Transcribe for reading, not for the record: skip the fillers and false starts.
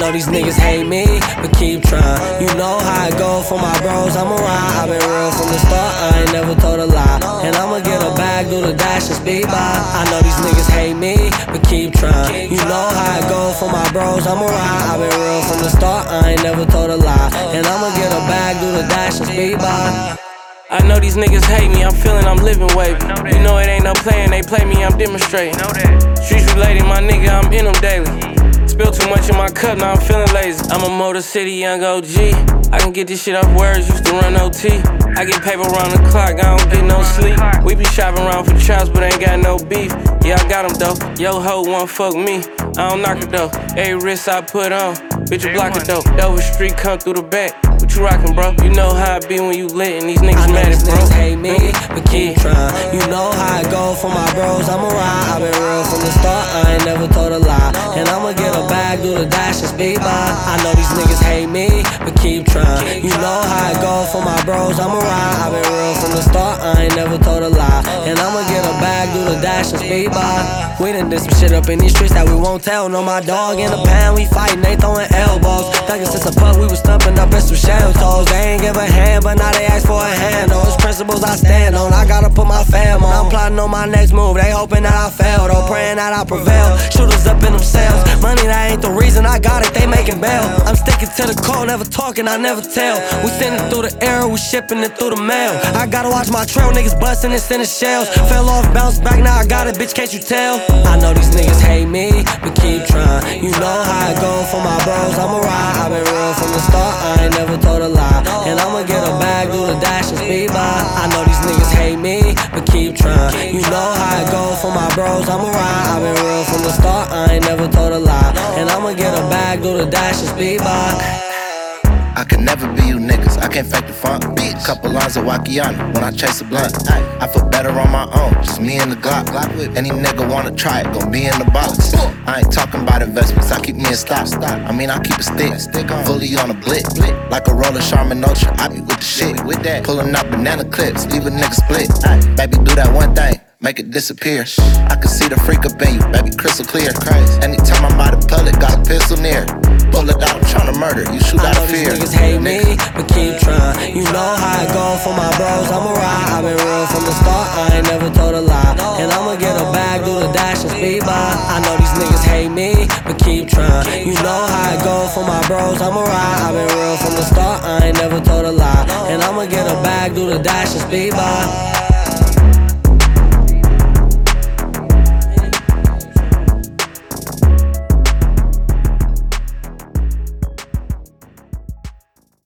know these niggas hate me, but keep trying. You know how I go for my bros, I'm around. I've been real from the start, I ain't never told a lie. And I'ma get a bag, do the dash and speed by. I know these niggas hate me, but keep trying. You know how I go for my bros, I'm around. I've been real from the start, I ain't never told a lie. And I'ma get a bag, do the dash and speed by. I know these niggas hate me, I'm feeling I'm living wavy. You know it ain't no playing, they play me, I'm demonstrating. Streets related, my nigga, I'm in them daily. Spill too much in my cup, now I'm feeling lazy. I'm a Motor City young OG. I can get this shit off words, used to run OT. I get paper around the clock, I don't get no sleep. We be shopping around for traps, but ain't got no beef. Yeah, I got them though, yo ho won't fuck me. I don't knock it though, every wrist I put on, bitch you block it though. Dover Street come through the back. What you rockin', bro? You know how I be when you lit and these niggas mad at bro. Niggas hate me, but keep trying. You know how I go for my bros, I'm around. I've been real from the start, I ain't never told a lie. And I'ma get a bag, do the dash and speed by. I know these niggas hate me, but keep trying. You know how I go for my bros, I'm around. I've been real from the start, I ain't never told a lie. And I'ma get a bag, do the dash and speed by. We done did some shit up in these streets that we won't tell. No, my dog in the pound, we fightin', they throwing elbows. Thuggin' since a pup, we was stumping up in some shell toes. They ain't give a hand, but now they ask for a hand. Those principles I stand on, I gotta put my fam on. I'm plotting on my next move, they hoping that I fail, though praying that I prevail. Shooters up in themselves, money that ain't the reason I got it, they making bail. I'm sticking to the code, never talking, I never tell. We sending through the air, we shipping it through the mail. I gotta watch my trail, niggas busting and sending shells. Fell off, bounced back, now I got it, bitch, can't you tell? I know these niggas hate me, but keep trying. You know how I go for my bros, I'm around. I've been real from the start, I ain't never told a lie. And I'ma get a bag, do the dash and speed by. I know these niggas hate me, but keep trying. You know how I go for my bros, I'm around. I've been real from the start, I ain't never told a lie. And I'ma get a bag, do the dash and speed by. I can never be you niggas, I can't fake the funk. Couple lines of Wakiana when I chase a blunt. I feel better on my own, just me and the Glock. Any nigga wanna try it, gon' be in the box. I ain't talking about investments, I keep me in stock. I mean, I keep a stick, fully on a blick. Like a roller Charmin Ultra, I be with the shit. Pulling out banana clips, leave a nigga split. Baby, do that one thing, make it disappear. I can see the freak up in you, baby, crystal clear. Anytime I'm out in public, got a pistol near. Pull it out, I'm tryna murder, you shoot out of fear. These niggas hate me, but keep trying. You know how I go for my bros, I'm around. I've been real from the start, I ain't never told a lie. And I'ma get a bag, do the dash and speed by. I know these niggas hate me, but keep trying. You know how I go for my bros, I'm around. I've been real from the start, I ain't never told a lie. And I'ma get a bag, do the dash and speed by.